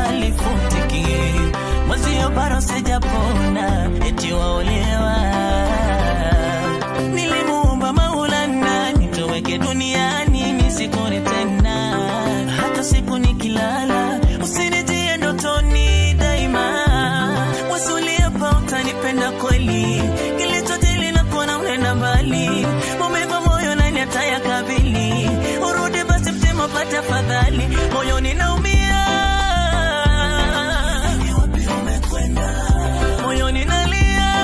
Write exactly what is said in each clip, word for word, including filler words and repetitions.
halifutiki. Mwezio bado sijapona, eti waolewa. Nilimuomba Maulana nitoweke duniani nisikone tena. Hata siku nikilala usinitie ndotoni daima. Wasulia pa utanipenda kweli, kilichotili na kuona unaenda mbali. Maumivu moyo nani atayakabili, urudi basi mtima pata fadhali. Moyo ninaumia, ni wapi umekwenda? Moyo ninalia,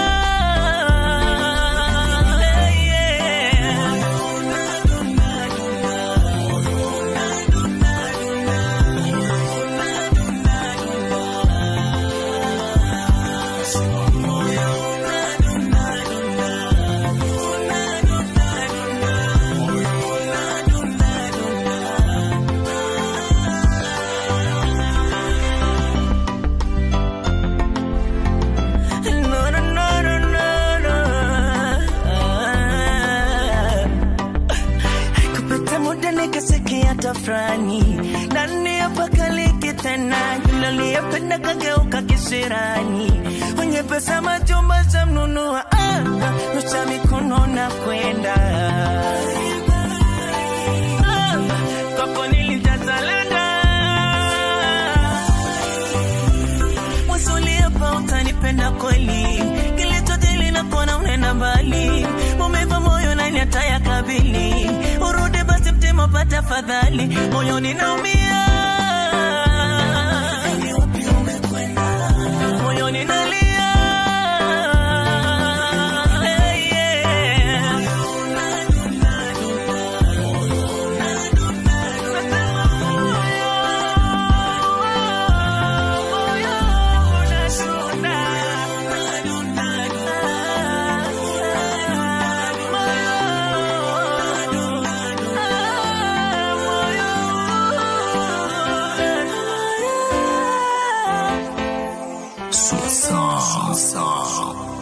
tafrani nani apakaliki tena. Yule aliyependa kageuka kisirani, wenye pesa majumba za mnunua. Ah, nusa mikono na kwenda. Ah, kwako nilitazalenda. Wasulia pa utanipenda kweli, kilichotili na kuona unaenda mbali. Maumivu moyo nani atayakabili, urudi basi mtima pata fadhali. Moyo ninaumia, ni wapi umekwenda? Moyo ninalia, Song, song.